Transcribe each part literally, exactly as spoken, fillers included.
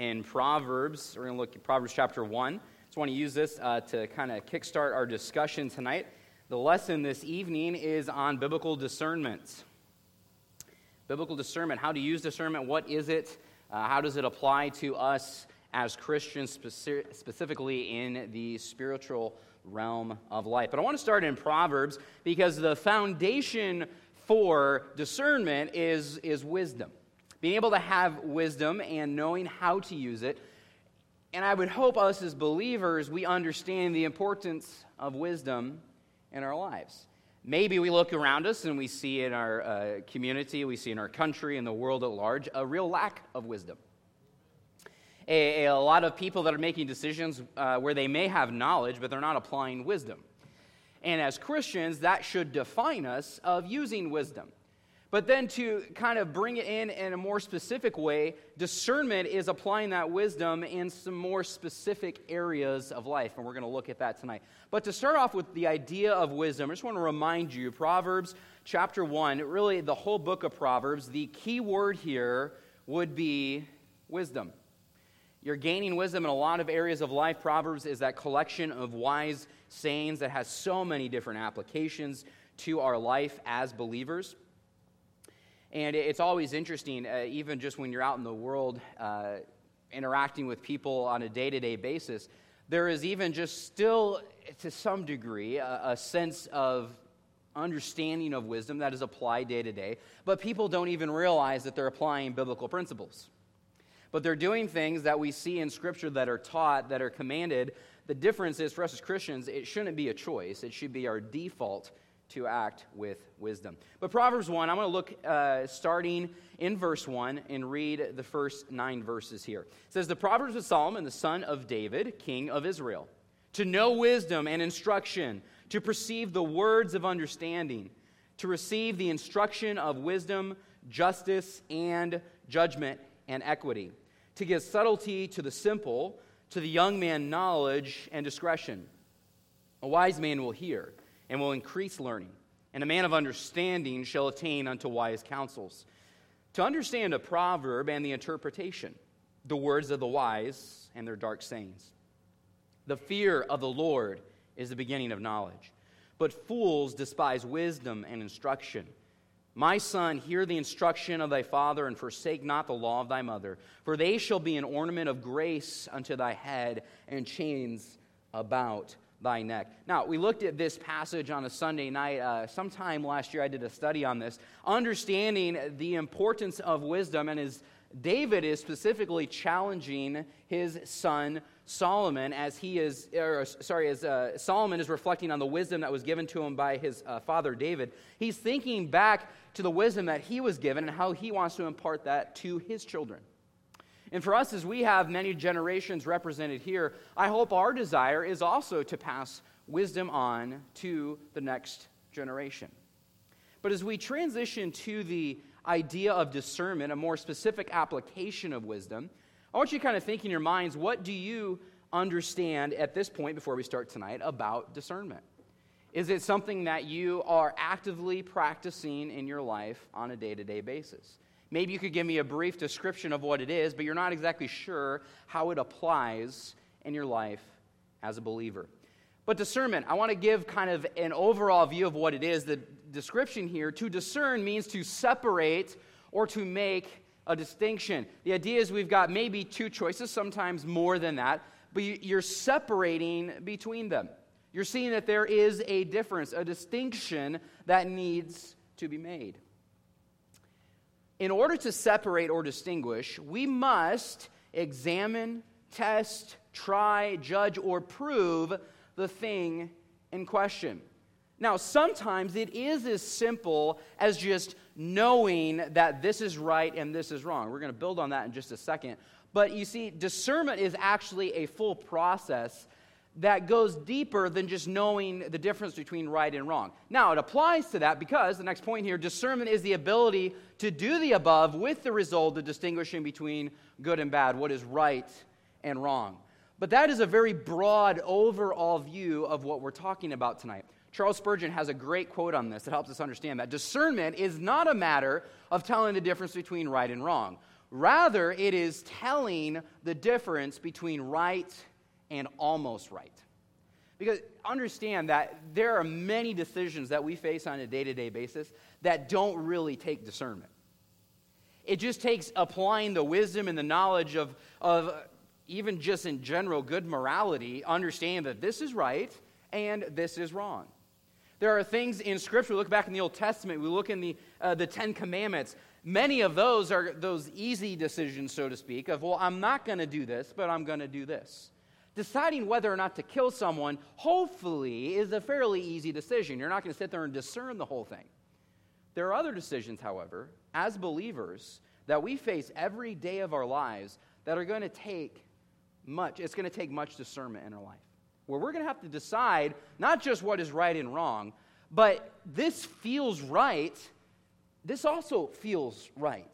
in Proverbs. We're going to look at Proverbs chapter one. Just want to use this uh, to kind of kickstart our discussion tonight. The lesson this evening is on biblical discernment. Biblical discernment, how to use discernment, what is it, uh, how does it apply to us as Christians, speci- specifically in the spiritual realm of life. But I want to start in Proverbs because the foundation for discernment is, is wisdom. Being able to have wisdom and knowing how to use it. And I would hope us as believers, we understand the importance of wisdom in our lives. Maybe we look around us and we see in our uh, community, we see in our country, in the world at large, a real lack of wisdom. A, a lot of people that are making decisions uh, where they may have knowledge, but they're not applying wisdom. And as Christians, that should define us of using wisdom. But then to kind of bring it in in a more specific way, discernment is applying that wisdom in some more specific areas of life, and we're going to look at that tonight. But to start off with the idea of wisdom, I just want to remind you, Proverbs chapter one, really the whole book of Proverbs, the key word here would be wisdom. You're gaining wisdom in a lot of areas of life. Proverbs is that collection of wise sayings that has so many different applications to our life as believers. And it's always interesting, uh, even just when you're out in the world uh, interacting with people on a day-to-day basis, there is even just still, to some degree, a, a sense of understanding of wisdom that is applied day-to-day, but people don't even realize that they're applying biblical principles. But they're doing things that we see in Scripture that are taught, that are commanded. The difference is, for us as Christians, it shouldn't be a choice. It should be our default to act with wisdom. But Proverbs one, I'm going to look uh, starting in verse one and read the first nine verses here. It says, "The Proverbs of Solomon, the son of David, king of Israel, to know wisdom and instruction, to perceive the words of understanding, to receive the instruction of wisdom, justice, and judgment and equity, to give subtlety to the simple, to the young man knowledge and discretion. A wise man will hear and will increase learning, and a man of understanding shall attain unto wise counsels. To understand a proverb and the interpretation, the words of the wise and their dark sayings. The fear of the Lord is the beginning of knowledge, but fools despise wisdom and instruction. My son, hear the instruction of thy father, and forsake not the law of thy mother, for they shall be an ornament of grace unto thy head, and chains about thy neck." Now, we looked at this passage on a Sunday night. Uh, sometime last year I did a study on this, understanding the importance of wisdom, and as David is specifically challenging his son Solomon as he is, or, sorry, as uh, Solomon is reflecting on the wisdom that was given to him by his uh, father David. He's thinking back to the wisdom that he was given and how he wants to impart that to his children. And for us, as we have many generations represented here, I hope our desire is also to pass wisdom on to the next generation. But as we transition to the idea of discernment, a more specific application of wisdom, I want you to kind of think in your minds, what do you understand at this point before we start tonight about discernment? Is it something that you are actively practicing in your life on a day-to-day basis? Maybe you could give me a brief description of what it is, but you're not exactly sure how it applies in your life as a believer. But discernment, I want to give kind of an overall view of what it is. The description here, to discern means to separate or to make a distinction. The idea is we've got maybe two choices, sometimes more than that, but you're separating between them. You're seeing that there is a difference, a distinction that needs to be made. In order to separate or distinguish, we must examine, test, try, judge, or prove the thing in question. Now, sometimes it is as simple as just knowing that this is right and this is wrong. We're going to build on that in just a second. But you see, discernment is actually a full process that goes deeper than just knowing the difference between right and wrong. Now, it applies to that because, the next point here, discernment is the ability to do the above with the result of distinguishing between good and bad, what is right and wrong. But that is a very broad overall view of what we're talking about tonight. Charles Spurgeon has a great quote on this that helps us understand that. Discernment is not a matter of telling the difference between right and wrong. Rather, it is telling the difference between right and almost right. Because understand that there are many decisions that we face on a day-to-day basis that don't really take discernment. It just takes applying the wisdom and the knowledge of, of even just in general good morality, understanding that this is right and this is wrong. There are things in Scripture, we look back in the Old Testament, we look in the, uh, the Ten Commandments. Many of those are those easy decisions, so to speak, of, well, I'm not going to do this, but I'm going to do this. Deciding whether or not to kill someone, hopefully, is a fairly easy decision. You're not going to sit there and discern the whole thing. There are other decisions, however, as believers, that we face every day of our lives that are going to take much, it's going to take much discernment in our life. Where we're going to have to decide not just what is right and wrong, but this feels right, this also feels right.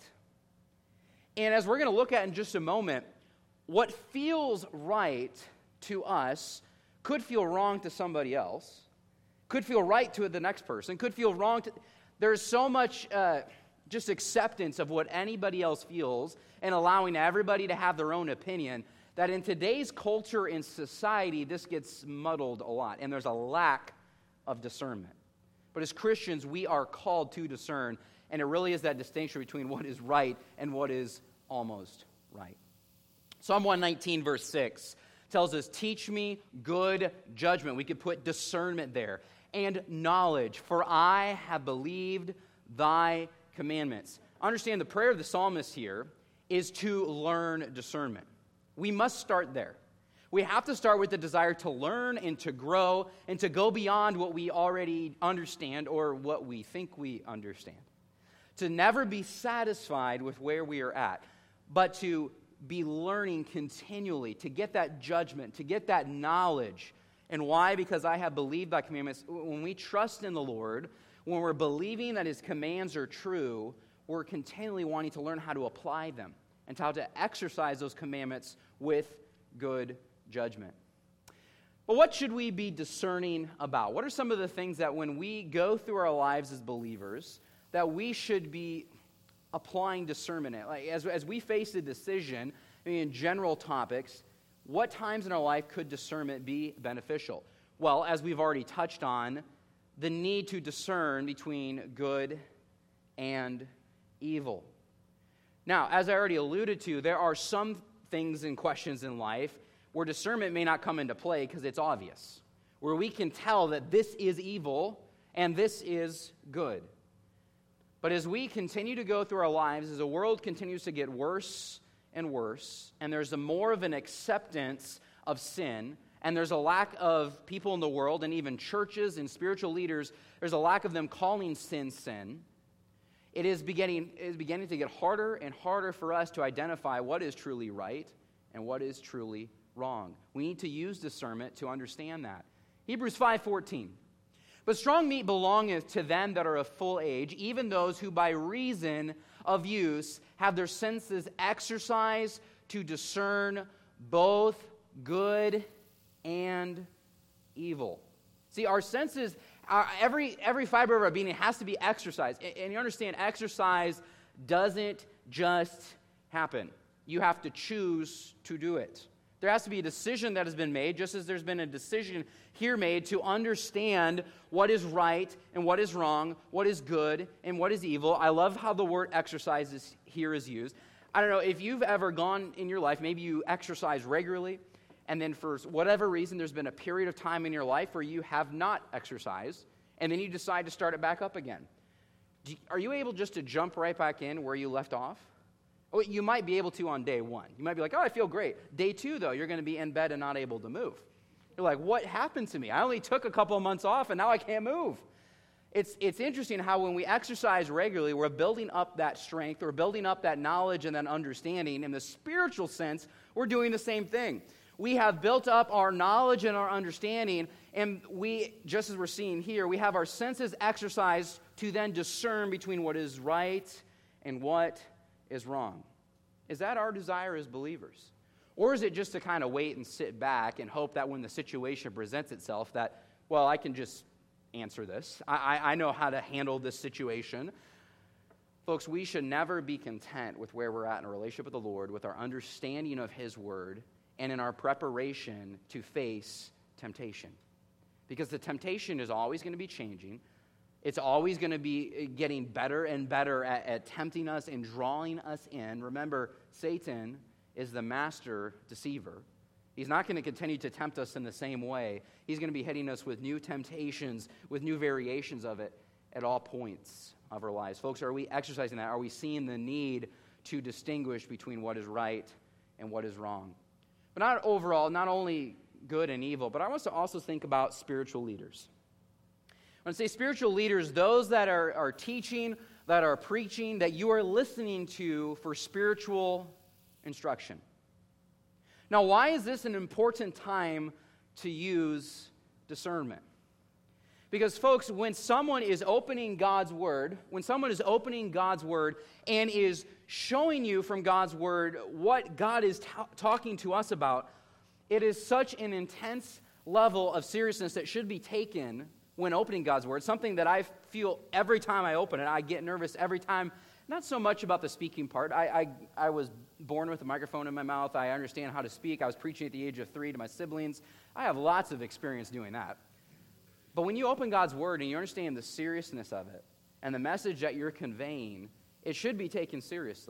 And as we're going to look at in just a moment, what feels right to us could feel wrong to somebody else, could feel right to the next person, could feel wrong to... There's so much uh, just acceptance of what anybody else feels and allowing everybody to have their own opinion that in today's culture and society, this gets muddled a lot, and there's a lack of discernment. But as Christians, we are called to discern, and it really is that distinction between what is right and what is almost right. Psalm one nineteen, verse six, tells us, teach me good judgment. We could put discernment there. And knowledge, for I have believed thy commandments. Understand the prayer of the psalmist here is to learn discernment. We must start there. We have to start with the desire to learn and to grow and to go beyond what we already understand or what we think we understand. To never be satisfied with where we are at, but to be learning continually, to get that judgment, to get that knowledge. And why? Because I have believed thy commandments. When we trust in the Lord, when we're believing that his commands are true, we're continually wanting to learn how to apply them and how to exercise those commandments with good judgment. But what should we be discerning about? What are some of the things that when we go through our lives as believers that we should be applying discernment at? Like as, as we face a decision, I mean, in general topics, what times in our life could discernment be beneficial? Well, as we've already touched on, the need to discern between good and evil. Now, as I already alluded to, there are some things and questions in life where discernment may not come into play because it's obvious, where we can tell that this is evil and this is good. But as we continue to go through our lives, as the world continues to get worse and worse, and there's a more of an acceptance of sin, and there's a lack of people in the world, and even churches and spiritual leaders, there's a lack of them calling sin sin, it is beginning, it is beginning to get harder and harder for us to identify what is truly right and what is truly wrong. We need to use discernment to understand that. Hebrews five fourteen. But strong meat belongeth to them that are of full age, even those who by reason of use have their senses exercised to discern both good and evil. See, our senses, our, every, every fiber of our being has to be exercised. And, and you understand, exercise doesn't just happen. You have to choose to do it. There has to be a decision that has been made, just as there's been a decision here made to understand what is right and what is wrong, what is good and what is evil. I love how the word exercise is, here is used. I don't know if you've ever gone in your life, maybe you exercise regularly, and then for whatever reason there's been a period of time in your life where you have not exercised, and then you decide to start it back up again. Do you, are you able just to jump right back in where you left off? Oh, you might be able to on day one. You might be like, oh, I feel great. Day two, though, you're going to be in bed and not able to move. You're like, what happened to me? I only took a couple of months off, and now I can't move. It's, it's interesting how when we exercise regularly, we're building up that strength, we're building up that knowledge and that understanding. In the spiritual sense, we're doing the same thing. We have built up our knowledge and our understanding, and we, just as we're seeing here, we have our senses exercised to then discern between what is right and what is wrong. Is that our desire as believers? Or is it just to kind of wait and sit back and hope that when the situation presents itself that, well, I can just answer this. I, I know how to handle this situation. Folks, we should never be content with where we're at in a relationship with the Lord, with our understanding of His Word, and in our preparation to face temptation. Because the temptation is always going to be changing. It's always going to be getting better and better at, at tempting us and drawing us in. Remember, Satan is the master deceiver. He's not going to continue to tempt us in the same way. He's going to be hitting us with new temptations, with new variations of it at all points of our lives. Folks, are we exercising that? Are we seeing the need to distinguish between what is right and what is wrong? But not overall, not only good and evil, but I want us to also think about spiritual leaders. When I say spiritual leaders, those that are, are teaching, that are preaching, that you are listening to for spiritual instruction. Now, why is this an important time to use discernment? Because, folks, when someone is opening God's Word, when someone is opening God's Word and is showing you from God's Word what God is t- talking to us about, it is such an intense level of seriousness that should be taken when opening God's Word, something that I feel every time I open it. I get nervous every time, not so much about the speaking part. I, I, I was born with a microphone in my mouth. I understand how to speak. I was preaching at the age of three to my siblings. I have lots of experience doing that. But when you open God's Word and you understand the seriousness of it and the message that you're conveying, it should be taken seriously.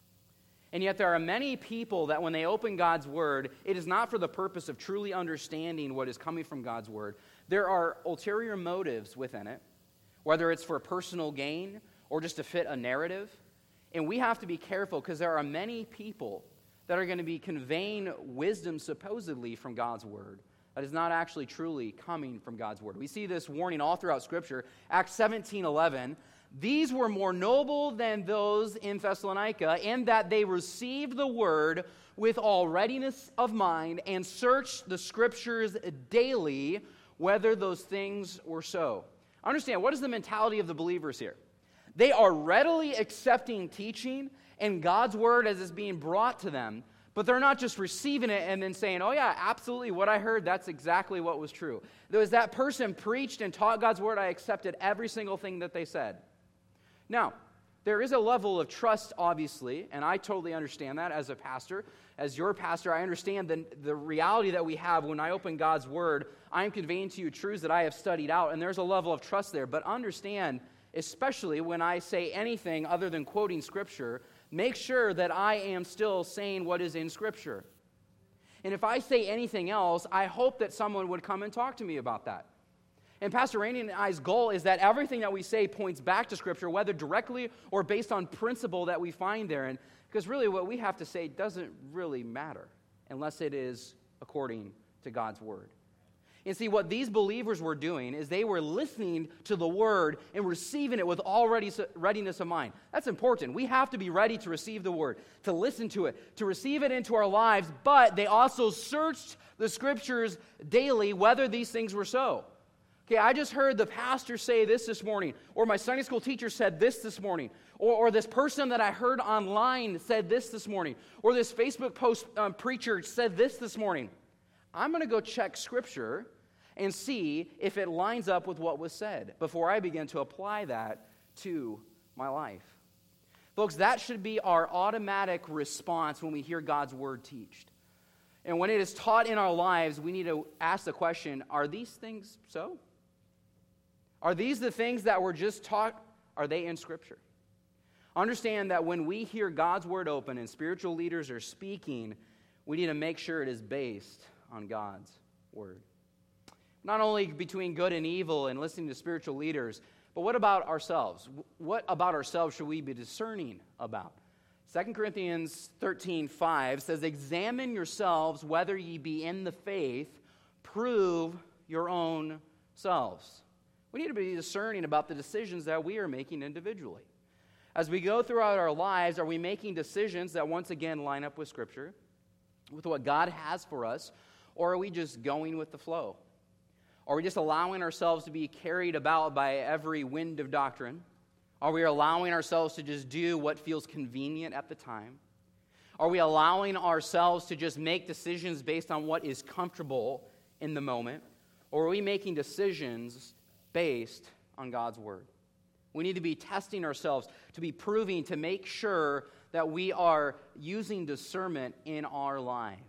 And yet there are many people that when they open God's Word, it is not for the purpose of truly understanding what is coming from God's Word. There are ulterior motives within it, whether it's for personal gain or just to fit a narrative. And we have to be careful because there are many people that are going to be conveying wisdom supposedly from God's Word that is not actually truly coming from God's Word. We see this warning all throughout Scripture. Acts seventeen eleven, these were more noble than those in Thessalonica, in that they received the Word with all readiness of mind and searched the Scriptures daily, whether those things were so. Understand, what is the mentality of the believers here? They are readily accepting teaching and God's Word as it's being brought to them, but they're not just receiving it and then saying, oh yeah, absolutely, what I heard, that's exactly what was true. There was that person preached and taught God's Word, I accepted every single thing that they said. Now, there is a level of trust, obviously, and I totally understand that as a pastor. As your pastor, I understand the, the reality that we have when I open God's Word. I am conveying to you truths that I have studied out, and there's a level of trust there. But understand, especially when I say anything other than quoting Scripture, make sure that I am still saying what is in Scripture. And if I say anything else, I hope that someone would come and talk to me about that. And Pastor Randy and I's goal is that everything that we say points back to Scripture, whether directly or based on principle that we find therein. Because really what we have to say doesn't really matter unless it is according to God's Word. And see, what these believers were doing is they were listening to the Word and receiving it with all readiness of mind. That's important. We have to be ready to receive the Word, to listen to it, to receive it into our lives, but they also searched the Scriptures daily whether these things were so. Okay, I just heard the pastor say this this morning, or my Sunday school teacher said this this morning, or, or this person that I heard online said this this morning, or this Facebook post um, preacher said this this morning. I'm going to go check Scripture and see if it lines up with what was said before I begin to apply that to my life. Folks, that should be our automatic response when we hear God's Word taught. And when it is taught in our lives, we need to ask the question, are these things so? Are these the things that were just taught? Are they in Scripture? Understand that when we hear God's Word open and spiritual leaders are speaking, we need to make sure it is based on God's Word. Not only between good and evil and listening to spiritual leaders, but what about ourselves? What about ourselves should we be discerning about? Second Corinthians thirteen five says, examine yourselves whether ye be in the faith, prove your own selves. We need to be discerning about the decisions that we are making individually. As we go throughout our lives, are we making decisions that once again line up with Scripture, with what God has for us, or are we just going with the flow? Are we just allowing ourselves to be carried about by every wind of doctrine? Are we allowing ourselves to just do what feels convenient at the time? Are we allowing ourselves to just make decisions based on what is comfortable in the moment? Or are we making decisions based on God's Word? We need to be testing ourselves, to be proving, to make sure that we are using discernment in our lives.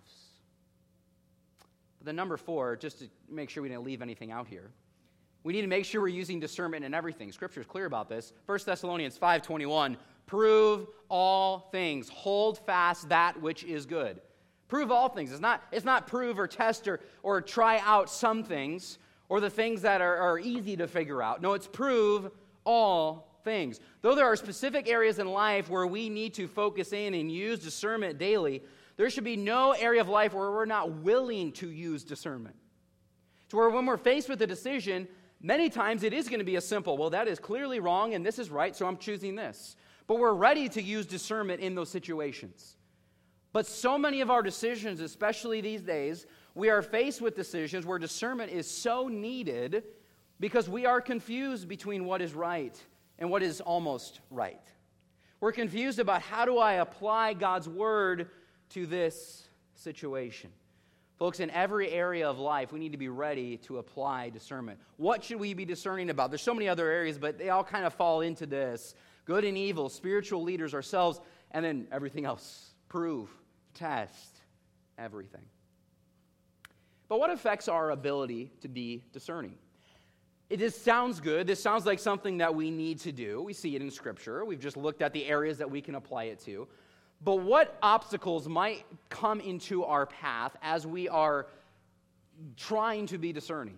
But then number four, just to make sure we didn't leave anything out here, we need to make sure we're using discernment in everything. Scripture is clear about this. First Thessalonians five twenty-one, prove all things, hold fast that which is good. Prove all things. It's not, it's not prove or test or, or try out some things or the things that are, are easy to figure out. No, it's prove all things. Though there are specific areas in life where we need to focus in and use discernment daily, there should be no area of life where we're not willing to use discernment. To where when we're faced with a decision, many times it is going to be a simple, well, that is clearly wrong and this is right, so I'm choosing this. But we're ready to use discernment in those situations. But so many of our decisions, especially these days, we are faced with decisions where discernment is so needed because we are confused between what is right and what is almost right. We're confused about how do I apply God's word to this situation. Folks, in every area of life, we need to be ready to apply discernment. What should we be discerning about? There's so many other areas, but they all kind of fall into this. Good and evil, spiritual leaders, ourselves, and then everything else. Prove, test, everything. But what affects our ability to be discerning? It just sounds good. This sounds like something that we need to do. We see it in Scripture. We've just looked at the areas that we can apply it to. But what obstacles might come into our path as we are trying to be discerning?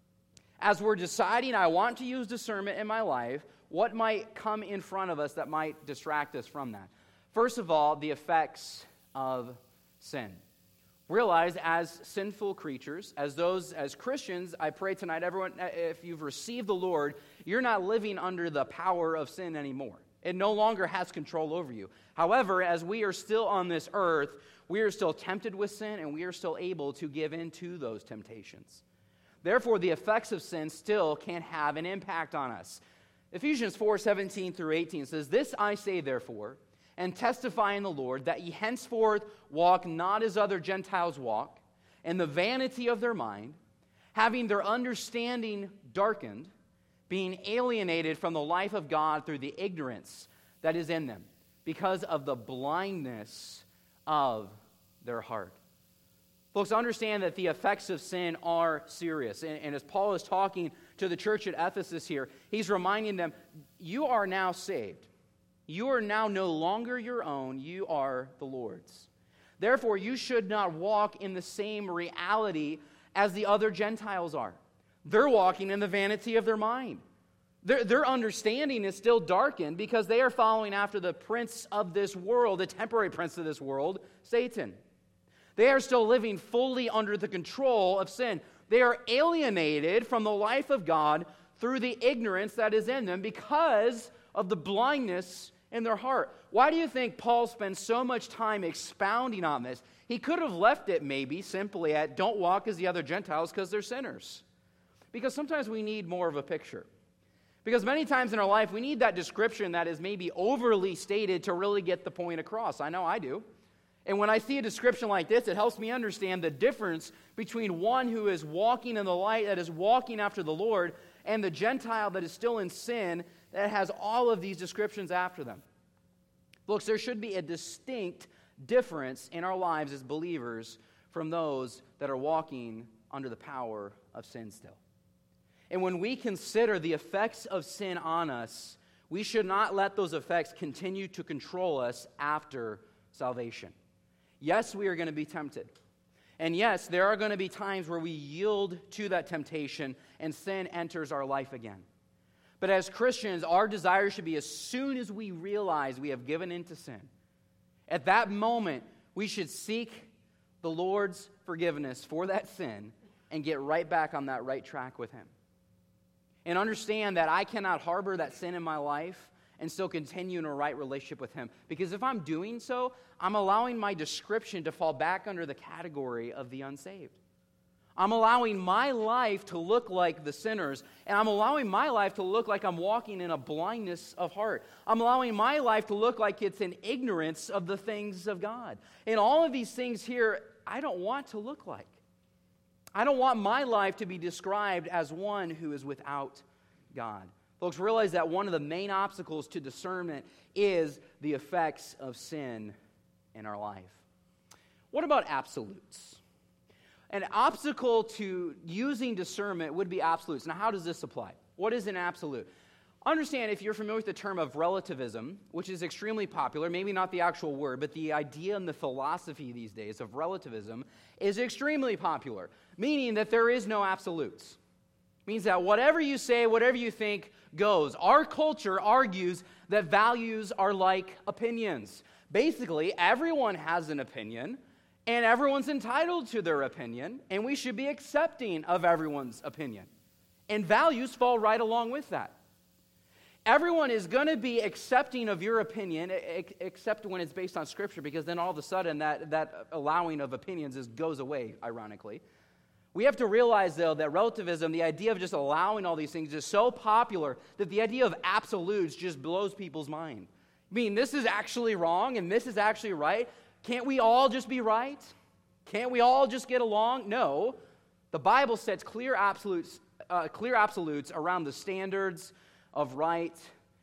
As we're deciding, I want to use discernment in my life, what might come in front of us that might distract us from that? First of all, the effects of sin. Realize as sinful creatures, as those, as Christians, I pray tonight, everyone, if you've received the Lord, you're not living under the power of sin anymore. It no longer has control over you. However, as we are still on this earth, we are still tempted with sin, and we are still able to give in to those temptations. Therefore, the effects of sin still can have an impact on us. Ephesians four seventeen through eighteen says, "This I say, therefore, and testify in the Lord, that ye henceforth walk not as other Gentiles walk, in the vanity of their mind, having their understanding darkened, being alienated from the life of God through the ignorance that is in them, because of the blindness of their heart." Folks, understand that the effects of sin are serious. And, and as Paul is talking to the church at Ephesus here, he's reminding them, you are now saved. You are now no longer your own, you are the Lord's. Therefore, you should not walk in the same reality as the other Gentiles are. They're walking in the vanity of their mind. Their, their understanding is still darkened because they are following after the prince of this world, the temporary prince of this world, Satan. They are still living fully under the control of sin. They are alienated from the life of God through the ignorance that is in them because of the blindness in their heart. Why do you think Paul spends so much time expounding on this? He could have left it maybe simply at don't walk as the other Gentiles because they're sinners. Because sometimes we need more of a picture. Because many times in our life we need that description that is maybe overly stated to really get the point across. I know I do. And when I see a description like this, it helps me understand the difference between one who is walking in the light, that is walking after the Lord, and the Gentile that is still in sin, that has all of these descriptions after them. Folks, there should be a distinct difference in our lives as believers from those that are walking under the power of sin still. And when we consider the effects of sin on us, we should not let those effects continue to control us after salvation. Yes, we are going to be tempted. And yes, there are going to be times where we yield to that temptation and sin enters our life again. But as Christians, our desire should be as soon as we realize we have given into sin, at that moment, we should seek the Lord's forgiveness for that sin and get right back on that right track with Him. And understand that I cannot harbor that sin in my life and still continue in a right relationship with Him. Because if I'm doing so, I'm allowing my description to fall back under the category of the unsaved. I'm allowing my life to look like the sinners, and I'm allowing my life to look like I'm walking in a blindness of heart. I'm allowing my life to look like it's an ignorance of the things of God. And all of these things here, I don't want to look like. I don't want my life to be described as one who is without God. Folks, realize that one of the main obstacles to discernment is the effects of sin in our life. What about absolutes? An obstacle to using discernment would be absolutes. Now, how does this apply? What is an absolute? Understand, if you're familiar with the term of relativism, which is extremely popular, maybe not the actual word, but the idea and the philosophy these days of relativism is extremely popular, meaning that there is no absolutes. It means that whatever you say, whatever you think, goes. Our culture argues that values are like opinions. Basically, everyone has an opinion, and everyone's entitled to their opinion, and we should be accepting of everyone's opinion. And values fall right along with that. Everyone is going to be accepting of your opinion, except when it's based on Scripture, because then all of a sudden that, that allowing of opinions is, goes away, ironically. We have to realize, though, that relativism, the idea of just allowing all these things, is so popular that the idea of absolutes just blows people's mind. I mean, this is actually wrong and this is actually right. Can't we all just be right? Can't we all just get along? No. The Bible sets clear absolutes, uh, clear absolutes around the standards of right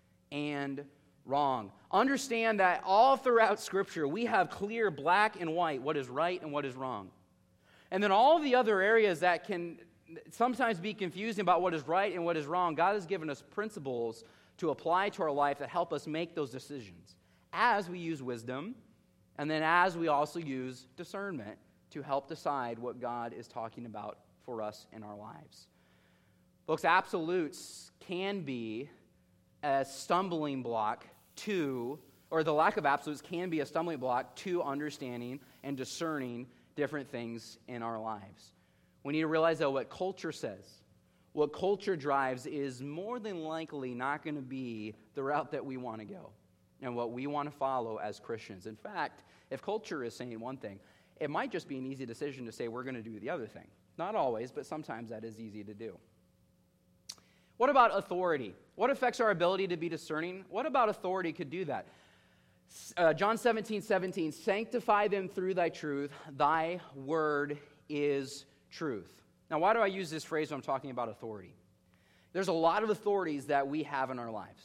and wrong. Understand that all throughout Scripture, we have clear black and white what is right and what is wrong. And then all the other areas that can sometimes be confusing about what is right and what is wrong, God has given us principles to apply to our life that help us make those decisions as we use wisdom, and then as we also use discernment to help decide what God is talking about for us in our lives. Folks, absolutes can be a stumbling block to, or the lack of absolutes can be a stumbling block to understanding and discerning different things in our lives. We need to realize, though, what culture says, what culture drives is more than likely not going to be the route that we want to go and what we want to follow as Christians. In fact, if culture is saying one thing, it might just be an easy decision to say we're going to do the other thing. Not always, but sometimes that is easy to do. What about authority? What affects our ability to be discerning? What about authority could do that? Uh, John seventeen, seventeen, sanctify them through thy truth. Thy word is truth. Now, why do I use this phrase when I'm talking about authority? There's a lot of authorities that we have in our lives.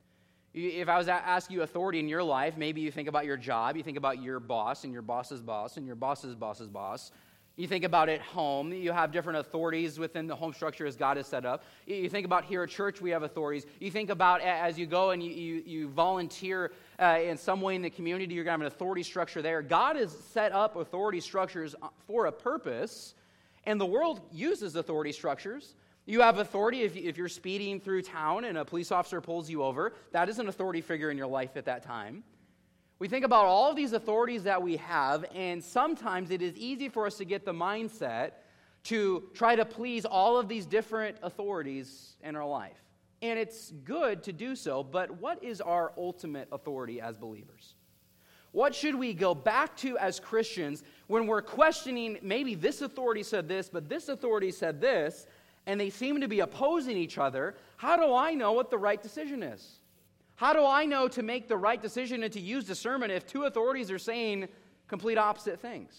If I was to ask you authority in your life, maybe you think about your job, you think about your boss and your boss's boss and your boss's boss's boss. You think about at home, you have different authorities within the home structure as God has set up. You think about here at church, we have authorities. You think about as you go and you, you, you volunteer uh, in some way in the community, you're going to have an authority structure there. God has set up authority structures for a purpose, and the world uses authority structures. You have authority if, if you're speeding through town and a police officer pulls you over. That is an authority figure in your life at that time. We think about all of these authorities that we have, and sometimes it is easy for us to get the mindset to try to please all of these different authorities in our life. And it's good to do so, but what is our ultimate authority as believers? What should we go back to as Christians when we're questioning, maybe this authority said this, but this authority said this, and they seem to be opposing each other? How do I know what the right decision is? How do I know to make the right decision and to use discernment if two authorities are saying complete opposite things?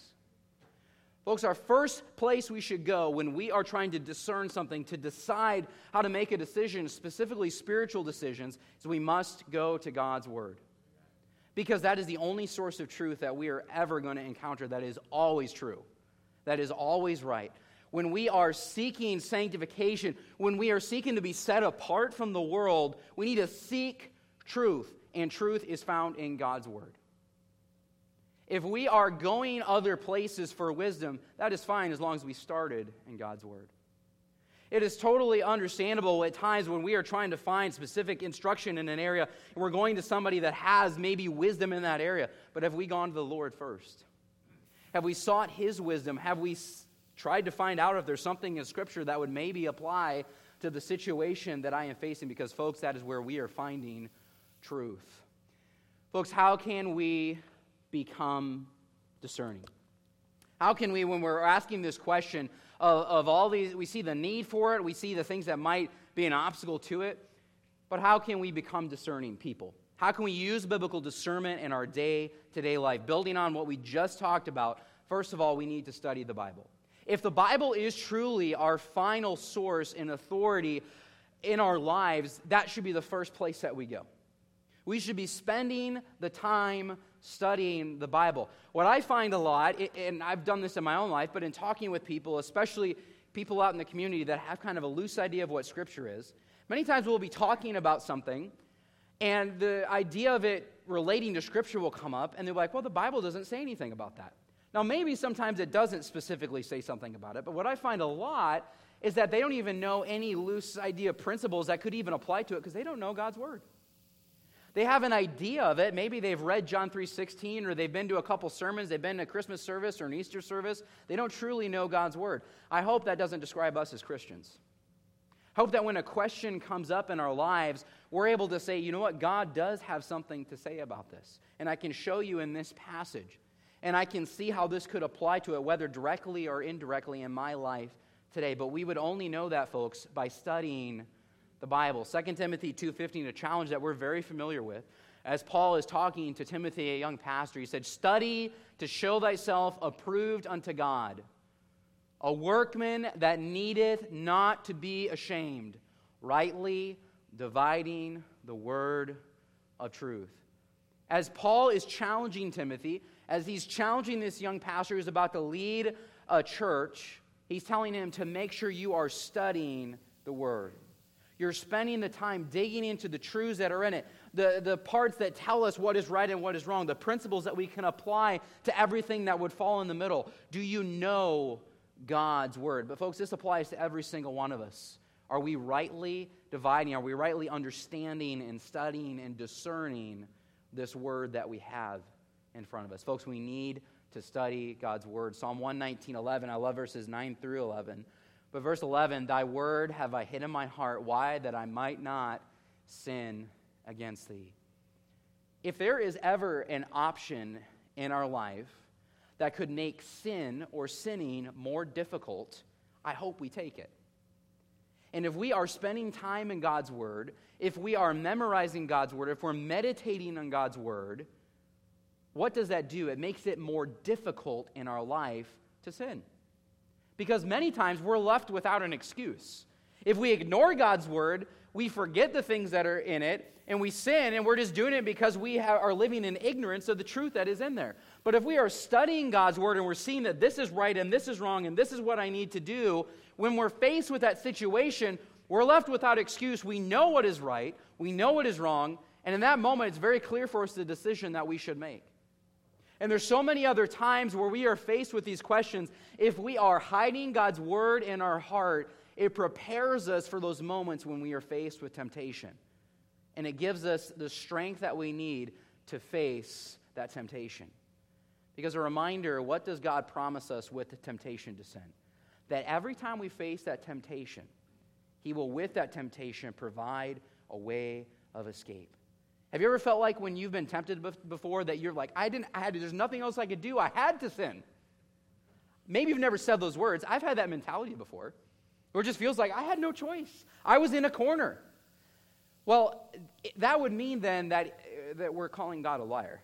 Folks, our first place we should go when we are trying to discern something, to decide how to make a decision, specifically spiritual decisions, is we must go to God's Word. Because that is the only source of truth that we are ever going to encounter that is always true, that is always right. When we are seeking sanctification, when we are seeking to be set apart from the world, we need to seek truth, and truth is found in God's Word. If we are going other places for wisdom, that is fine as long as we started in God's Word. It is totally understandable at times when we are trying to find specific instruction in an area, and we're going to somebody that has maybe wisdom in that area. But have we gone to the Lord first? Have we sought His wisdom? Have we tried to find out if there's something in Scripture that would maybe apply to the situation that I am facing? Because, folks, that is where we are finding truth. Folks, how can we become discerning? How can we, when we're asking this question of, of all these, we see the need for it, we see the things that might be an obstacle to it, but how can we become discerning people? How can we use biblical discernment in our day-to-day life? Building on what we just talked about, first of all, we need to study the Bible. If the Bible is truly our final source and authority in our lives, that should be the first place that we go. We should be spending the time studying the Bible. What I find a lot, and I've done this in my own life, but in talking with people, especially people out in the community that have kind of a loose idea of what Scripture is, many times we'll be talking about something, and the idea of it relating to Scripture will come up, and they're like, well, the Bible doesn't say anything about that. Now, maybe sometimes it doesn't specifically say something about it, but what I find a lot is that they don't even know any loose idea principles that could even apply to it because they don't know God's Word. They have an idea of it. Maybe they've read John three sixteen, or they've been to a couple sermons, they've been to a Christmas service or an Easter service. They don't truly know God's Word. I hope that doesn't describe us as Christians. I hope that when a question comes up in our lives, we're able to say, you know what, God does have something to say about this. And I can show you in this passage. And I can see how this could apply to it, whether directly or indirectly in my life today. But we would only know that, folks, by studying the Bible. Second Timothy two fifteen, a challenge that we're very familiar with. As Paul is talking to Timothy, a young pastor, he said, study to show thyself approved unto God, a workman that needeth not to be ashamed, rightly dividing the word of truth. As Paul is challenging Timothy, as he's challenging this young pastor who's about to lead a church, he's telling him to make sure you are studying the Word. You're spending the time digging into the truths that are in it, the, the parts that tell us what is right and what is wrong, the principles that we can apply to everything that would fall in the middle. Do you know God's Word? But folks, this applies to every single one of us. Are we rightly dividing? Are we rightly understanding and studying and discerning this Word that we have in front of us? Folks, we need to study God's Word. Psalm one nineteen, eleven, I love verses nine through eleven. But verse eleven, thy word have I hid in my heart. Why? That I might not sin against thee. If there is ever an option in our life that could make sin or sinning more difficult, I hope we take it. And if we are spending time in God's Word, if we are memorizing God's Word, if we're meditating on God's Word, what does that do? It makes it more difficult in our life to sin. Because many times we're left without an excuse. If we ignore God's Word, we forget the things that are in it, and we sin, and we're just doing it because we have, are living in ignorance of the truth that is in there. But if we are studying God's Word and we're seeing that this is right and this is wrong and this is what I need to do, when we're faced with that situation, we're left without excuse. We know what is right, we know what is wrong, and in that moment it's very clear for us the decision that we should make. And there's so many other times where we are faced with these questions. If we are hiding God's Word in our heart, it prepares us for those moments when we are faced with temptation. And it gives us the strength that we need to face that temptation. Because a reminder, what does God promise us with the temptation to sin? That every time we face that temptation, He will, with that temptation, provide a way of escape. Have you ever felt like when you've been tempted before that you're like, I didn't, I had to, there's nothing else I could do, I had to sin? Maybe you've never said those words. I've had that mentality before, where it just feels like I had no choice. I was in a corner. Well, that would mean then that, that we're calling God a liar.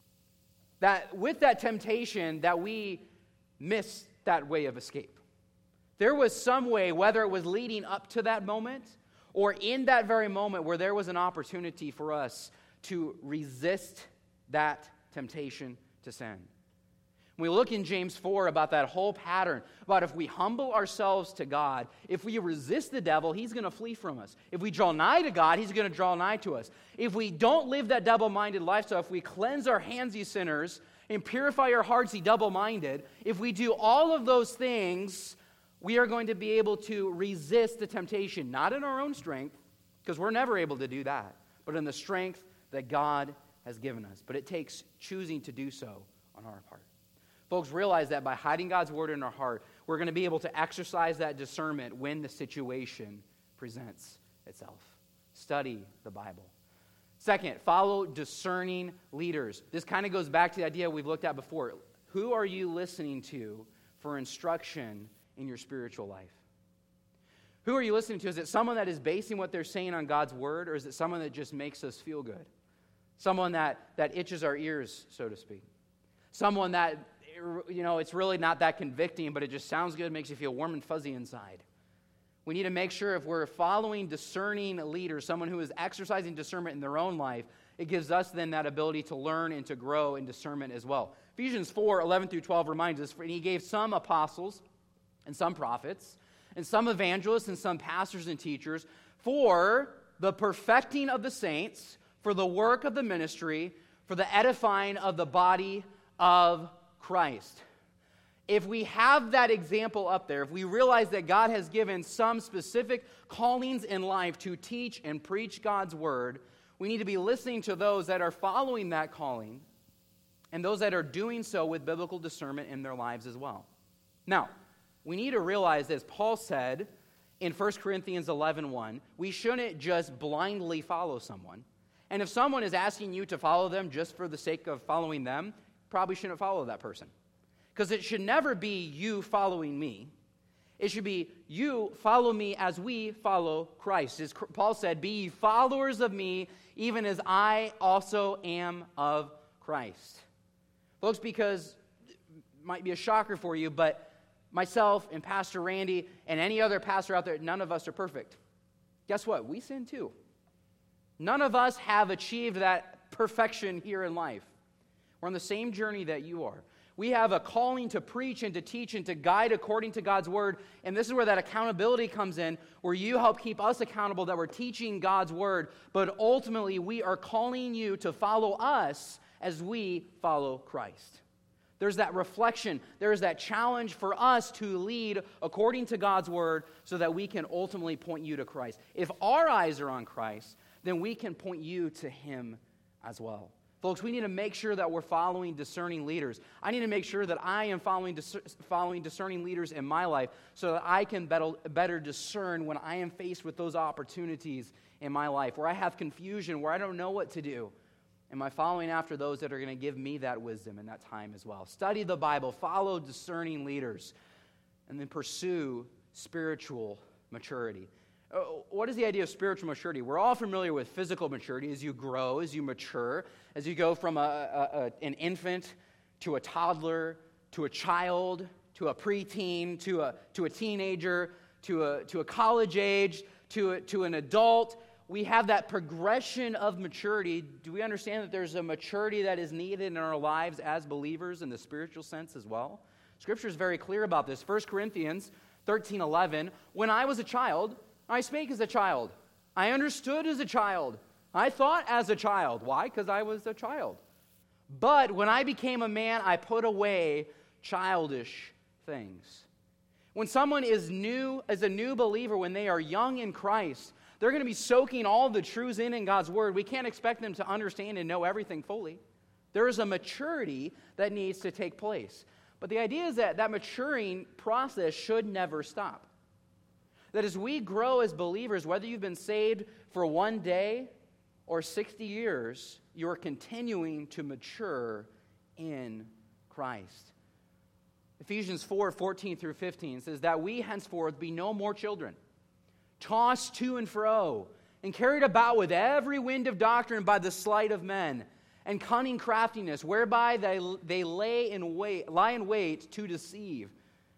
That with that temptation that we miss that way of escape. There was some way, whether it was leading up to that moment or in that very moment where there was an opportunity for us to resist that temptation to sin. When we look in James four about that whole pattern, about if we humble ourselves to God, if we resist the devil, he's going to flee from us. If we draw nigh to God, he's going to draw nigh to us. If we don't live that double-minded lifestyle, if we cleanse our hands, ye sinners, and purify our hearts, ye double-minded, if we do all of those things, we are going to be able to resist the temptation, not in our own strength, because we're never able to do that, but in the strength that God has given us. But it takes choosing to do so on our part. Folks, realize that by hiding God's Word in our heart, we're going to be able to exercise that discernment when the situation presents itself. Study the Bible. Second, follow discerning leaders. This kind of goes back to the idea we've looked at before. Who are you listening to for instruction in your spiritual life? Who are you listening to? Is it someone that is basing what they're saying on God's Word, or is it someone that just makes us feel good? Someone that, that itches our ears, so to speak. Someone that, you know, it's really not that convicting, but it just sounds good, makes you feel warm and fuzzy inside. We need to make sure if we're following discerning leaders, someone who is exercising discernment in their own life, it gives us then that ability to learn and to grow in discernment as well. Ephesians four, eleven through twelve reminds us, and he gave some apostles and some prophets and some evangelists and some pastors and teachers for the perfecting of the saints, for the work of the ministry, for the edifying of the body of Christ. If we have that example up there, if we realize that God has given some specific callings in life to teach and preach God's word, we need to be listening to those that are following that calling and those that are doing so with biblical discernment in their lives as well. Now, we need to realize, as Paul said in First Corinthians eleven one, we shouldn't just blindly follow someone. And if someone is asking you to follow them just for the sake of following them, probably shouldn't follow that person. Because it should never be you following me. It should be you follow me as we follow Christ. As Paul said, be ye followers of me, even as I also am of Christ. Folks, because it might be a shocker for you, but myself and Pastor Randy and any other pastor out there, none of us are perfect. Guess what? We sin too. None of us have achieved that perfection here in life. We're on the same journey that you are. We have a calling to preach and to teach and to guide according to God's word. And this is where that accountability comes in, where you help keep us accountable that we're teaching God's word. But ultimately, we are calling you to follow us as we follow Christ. There's that reflection. There's that challenge for us to lead according to God's word so that we can ultimately point you to Christ. If our eyes are on Christ, then we can point you to him as well. Folks, we need to make sure that we're following discerning leaders. I need to make sure that I am following dis- following discerning leaders in my life so that I can better, better discern when I am faced with those opportunities in my life, where I have confusion, where I don't know what to do. Am I following after those that are going to give me that wisdom in that time as well? Study the Bible, follow discerning leaders, and then pursue spiritual maturity. What is the idea of spiritual maturity? We're all familiar with physical maturity as you grow, as you mature, as you go from a, a, a, an infant to a toddler, to a child, to a preteen, to a, to a teenager, to a, to a college age, to, a, to an adult. We have that progression of maturity. Do we understand that there's a maturity that is needed in our lives as believers in the spiritual sense as well? Scripture is very clear about this. First Corinthians thirteen eleven, when I was a child, I spake as a child. I understood as a child. I thought as a child. Why? Because I was a child. But when I became a man, I put away childish things. When someone is new, as a new believer, when they are young in Christ, they're going to be soaking all the truths in in God's word. We can't expect them to understand and know everything fully. There is a maturity that needs to take place. But the idea is that that maturing process should never stop. That as we grow as believers, whether you've been saved for one day or sixty years, you are continuing to mature in Christ. Ephesians four, fourteen through fifteen says that we henceforth be no more children, tossed to and fro, and carried about with every wind of doctrine by the sleight of men, and cunning craftiness, whereby they, they lay in wait, lie in wait to deceive.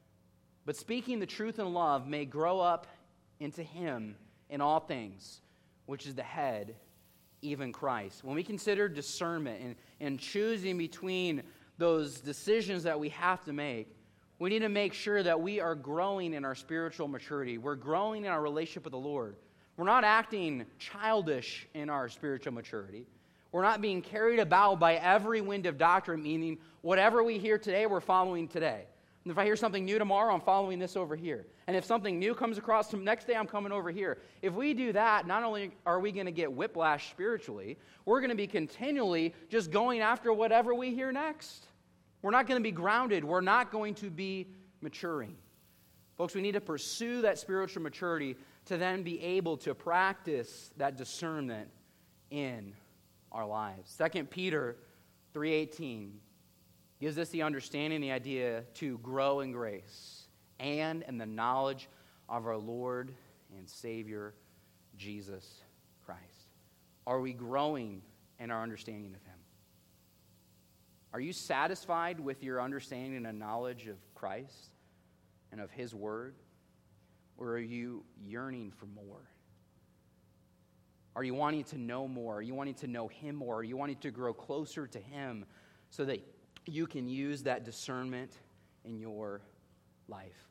But speaking the truth in love may grow up into him in all things, which is the head, even Christ. When we consider discernment and, and choosing between those decisions that we have to make, we need to make sure that we are growing in our spiritual maturity. We're growing in our relationship with the Lord. We're not acting childish in our spiritual maturity. We're not being carried about by every wind of doctrine, meaning whatever we hear today, we're following today. And if I hear something new tomorrow, I'm following this over here. And if something new comes across the next day, I'm coming over here. If we do that, not only are we going to get whiplash spiritually, we're going to be continually just going after whatever we hear next. We're not going to be grounded. We're not going to be maturing. Folks, we need to pursue that spiritual maturity to then be able to practice that discernment in our lives. Second Peter three eighteen gives us the understanding, the idea to grow in grace and in the knowledge of our Lord and Savior, Jesus Christ. Are we growing in our understanding of him? Are you satisfied with your understanding and knowledge of Christ and of his word? Or are you yearning for more? Are you wanting to know more? Are you wanting to know Him more? Are you wanting to grow closer to Him so that you can use that discernment in your life?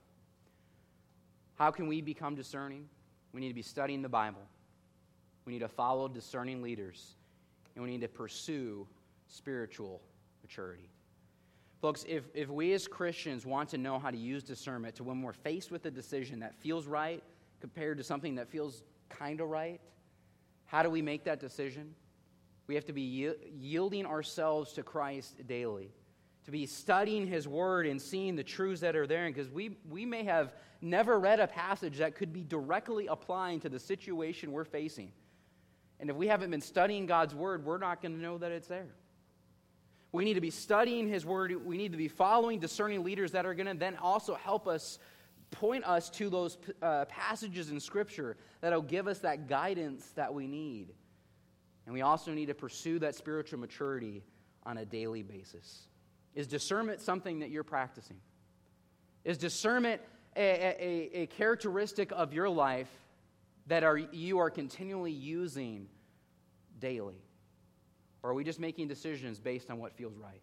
How can we become discerning? We need to be studying the Bible. We need to follow discerning leaders. And we need to pursue spiritual maturity. Folks, if, if we as Christians want to know how to use discernment to when we're faced with a decision that feels right compared to something that feels kind of right, how do we make that decision? We have to be yielding ourselves to Christ daily, to be studying His Word and seeing the truths that are there, because we, we may have never read a passage that could be directly applying to the situation we're facing. And if we haven't been studying God's Word, we're not going to know that it's there. We need to be studying His Word. We need to be following discerning leaders that are going to then also help us, point us to those uh, passages in Scripture that will give us that guidance that we need. And we also need to pursue that spiritual maturity on a daily basis. Is discernment something that you're practicing? Is discernment a, a, a characteristic of your life that are you are continually using daily? Or are we just making decisions based on what feels right?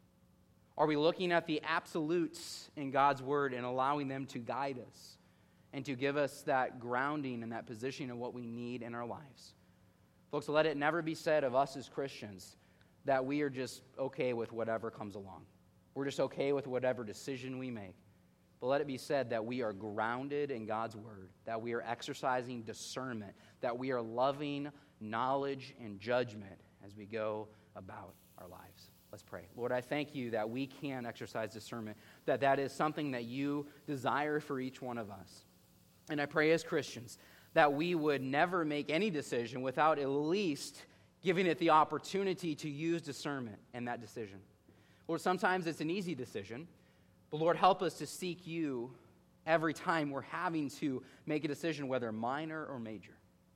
Are we looking at the absolutes in God's Word and allowing them to guide us and to give us that grounding and that positioning of what we need in our lives? Folks, let it never be said of us as Christians that we are just okay with whatever comes along. We're just okay with whatever decision we make. But let it be said that we are grounded in God's Word, that we are exercising discernment, that we are loving knowledge and judgment as we go about our lives. Let's pray. Lord, I thank You that we can exercise discernment, that that is something that You desire for each one of us. And I pray as Christians that we would never make any decision without at least giving it the opportunity to use discernment in that decision. Lord, sometimes it's an easy decision, but Lord, help us to seek You every time we're having to make a decision, whether minor or major.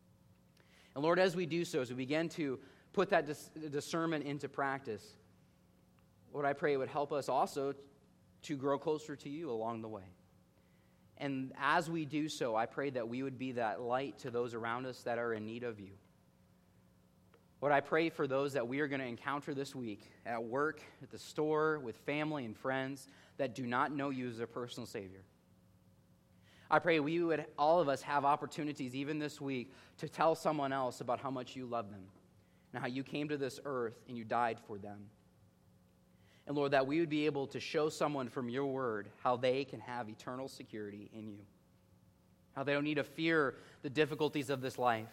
And Lord, as we do so, as we begin to put that dis- discernment into practice, Lord, I pray it would help us also to grow closer to You along the way. And as we do so, I pray that we would be that light to those around us that are in need of You. Lord, I pray for those that we are going to encounter this week at work, at the store, with family and friends that do not know You as their personal Savior. I pray we would, all of us, have opportunities even this week to tell someone else about how much You love them and how You came to this earth and You died for them. And Lord, that we would be able to show someone from Your Word how they can have eternal security in You, how they don't need to fear the difficulties of this life,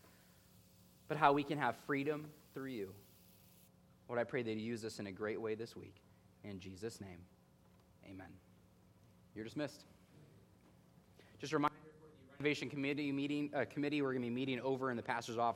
but how we can have freedom through You. Lord, I pray that You use us in a great way this week. In Jesus' name, amen. You're dismissed. Just a reminder for the renovation committee meeting, uh, committee, we're going to be meeting over in the pastor's office.